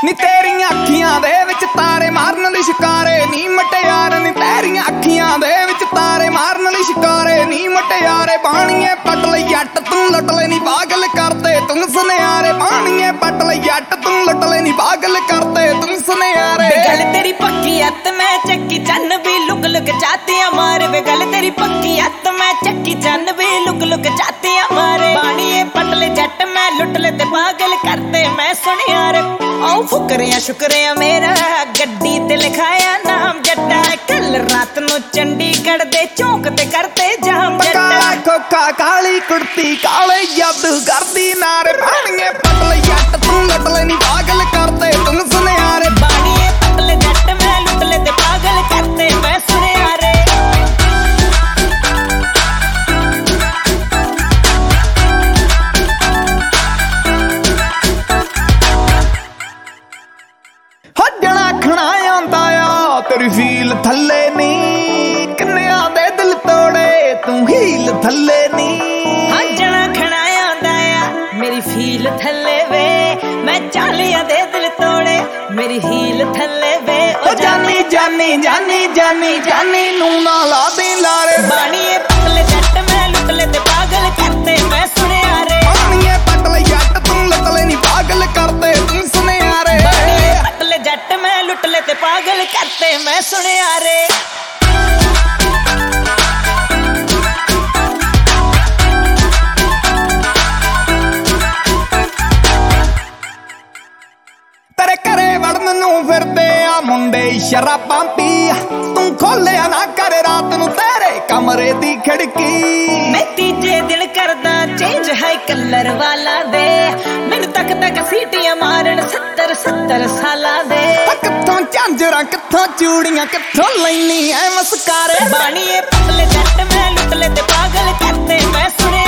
ਨੀ ਤੇਰੀਆਂ ਅੱਖੀਆਂ ਦੇ ਵਿੱਚ ਤਾਰੇ ਮਾਰਨ ਲਈ ਸ਼ਿਕਾਰੇ ਨੀ ਮਟਿਆਰ ਨੀ ਤੇਰੀਆਂ ਅੱਖੀਆਂ ਦੇ ਵਿੱਚ ਤਾਰੇ ਮਾਰਨ ਲਈ ਸ਼ਿਕਾਰੇ ਨੀ ਮਟਿਆਰੇ ਬਾਣੀਏ ਪੱਟ ਲਈ ਜੱਟ ਤੂੰ ਲੁੱਟ ਲੈ ਨੀ ਪਾਗਲ ਕਰਦੇ ਤੂੰ ਸੁਨਿਆਰੇ ਬਾਣੀਏ ਪੱਟ ਲਈ ਜੱਟ ਤੂੰ ਲੁੱਟ ਲੈ ਨੀ ਪਾਗਲ ਕਰਦੇ ਤੂੰ ਸੁਨਿਆਰੇ ਗੱਲ ਤੇਰੀ ਪੱਕੀ ਅੱਤ ਮੈਂ ਚੱਕੀ ਚੰਨ ਵੀ ਲੁਕ ਲੁਕ ਚਾਤੀਆਂ ਮਾਰ ਵੇ ਗੱਲ ਤੇਰੀ ਪੱਕੀ ਅੱਤ ਮੈਂ ਚੱਕੀ ਚੰਨ ਵੀ ਲੁਕ ਲੁਕ ਚਾਤੀਆਂ ਮਾਰੇ ਬਾਣੀਏ ਪੱਟ ਲੈ ਜੱਟ ਮੈਂ ਲੁੱਟ ਲੈ ਤੇ ਪਾਗਲ ਕਰਦੇ ਮੈਂ ਸੁਨਿਆਰੇ ਆਉ ਫੁਕਰਿਆ ਸ਼ੁਕਰਿਆ ਮੇਰਾ ਗੱਡੀ ਤੇ ਲਿਖਾਇਆ ਨਾਮ ਜੱਟਾ ਕੱਲ ਰਾਤ ਨੂੰ ਚੰਡੀਗੜ੍ਹ ਦੇ ਚੌਂਕ ਤੇ ਕਰਤੇ ਜਾਮ ਕਾਲਾ ਖੋਖਾ ਕਾਲੀ ਕੁੜਤੀ ਕਾਲੇ ਜਾਦੂ ਕਰਦੀ ਨਾਰ ਬਾਣੀਏ ਪੱਟ ਲੈ ਜੱਟ ਤੂੰ ਲੁੱਟ ਲੈ ਨੀ ਪਾਗਲ ਕਰਦੇ ਤੂੰ ਸੁਨਿਆਰੇ ਬਾਣੀਏ ਪੱਟ ਲੈ ਜੱਟ ਮੈਂ ਲੁੱਟ ਲੈ ਤੇ ਪਾਗਲ ਕਰਦੇ ਮੈਂ ਸੁਨਿਆਰੇ ਹੱਜਣਾ ਖਣਾ ਆਉਂਦਾ ਆ ਤੇਰੀ ਫੀਲ ਥੱਲੇ ਨੀ ਕਿੰਨਿਆਂ ਦੇ ਦਿਲ ਤੋੜੇ ਤੂੰ ਹੀਲ ਥੱਲੇ ਨੀ ਹੱਜਣਾ ਖਣਾ ਆਉਂਦਾ ਆ ਮੇਰੀ ਫੀਲ ਥੱਲੇ ਵੇ ਮੈਂ ਚਾਲਿਆਂ ਦੇ ਦਿਲ ਤੋੜੇ ਮੇਰੀ ਹੀਲ ਥੱਲੇ ਵੇ ਓ ਜਾਨੀ ਜਾਨੀ ਜਾਨੀ ਜਾਨੀ ਜਾਨੀ ਨੂੰ ਨਾ ਲਾ ਦੇ ਲਾਰੇ ਬਾਣੀਏ ਪੱਟ ਲੈ ਜੱਟ ਮੈਂ ਲੁੱਟ ਲੈ ਤੇ ਪਾਗਲ ਕਰਦੇ ਮੈਂ ਸੁਨਿਆਰੇ ਬਾਣੀਏ ਪੱਟ ਲੈ ਜੱਟ ਤੂੰ ਲੁੱਟ ਲੈ ਨੀ ਪਾਗਲ ਕਰਦੇ ਤੂੰ ਸੁਨਿਆਰੇ ਬਾਣੀਏ ਪੱਟ ਲੈ ਜੱਟ ਮੈਂ ਲੁੱਟ ਲੈ ਤੇ ਪਾਗਲ ਕਰਦੇ ਮੈਂ ਸੁਨਿਆਰੇ ਤੇਰੇ ਘਰੇ ਵੜਨ ਨੂੰ ਫਿਰਦੇ ਆ ਮੁੰਡੇ ਸ਼ਰਾਬਾਂ ਪੀ ਤੂੰ ਖੋਲਿਆ ਨਾ ਕਰ ਰਾਤ ਨੂੰ ਤੇਰੇ ਕਮਰੇ ਦੀ ਖਿੜਕੀ ਮੈਂ ਤੀਜੇ ਦਿਨ ਕਰਦਾ ਚੇਂਜ ਹੈ ਕਲਰ ਵਾਲਾ ਦੇ ਮੈਨੂੰ ਤੱਕ ਤੱਕ ਸੀਟੀਆਂ ਮਾਰਨ 70 ਸਾਲਾਂ ਦੇ ਕਿੱਥੋਂ ਝਾਂਜਰਾਂ ਕਿੱਥੋਂ ਚੂੜੀਆਂ ਕਿੱਥੋਂ ਲੈਣੀ ਐ ਮਸਕਾਰੇ ਬਾਣੀਏ ਪੱਟ ਲੈ ਜੱਟ ਮੈਂ ਲੁੱਟ ਲੈ ਤੇ ਪਾਗਲ ਕਰਦੇ ਮੈਂ ਸੁਣਿਆ